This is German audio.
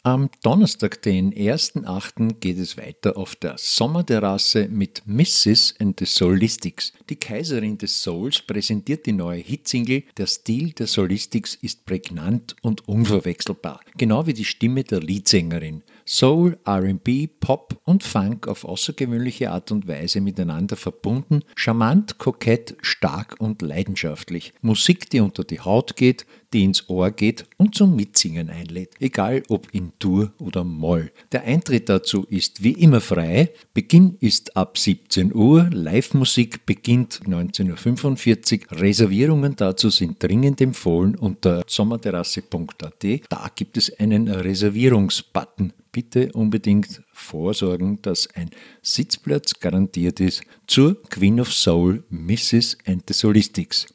Am Donnerstag, den 1.8., geht es weiter auf der Sommerterrasse mit Mrs. and the Soulistics. Die Kaiserin des Souls präsentiert die neue Hitsingle. Der Stil der Soulistics ist prägnant und unverwechselbar, genau wie die Stimme der Leadsängerin. Soul, R&B, Pop und Funk auf außergewöhnliche Art und Weise miteinander verbunden, charmant, kokett, stark und leidenschaftlich. Musik, die unter die Haut geht, die ins Ohr geht und zum Mitsingen einlädt, egal ob in Dur oder Moll. Der Eintritt dazu ist wie immer frei, Beginn ist ab 17 Uhr, Live-Musik beginnt 19.45 Uhr, Reservierungen dazu sind dringend empfohlen unter sommerterrasse.at, da gibt es einen Reservierungsbutton. Bitte unbedingt vorsorgen, dass ein Sitzplatz garantiert ist zur Queen of Soul, Mrs. and the Soulistics.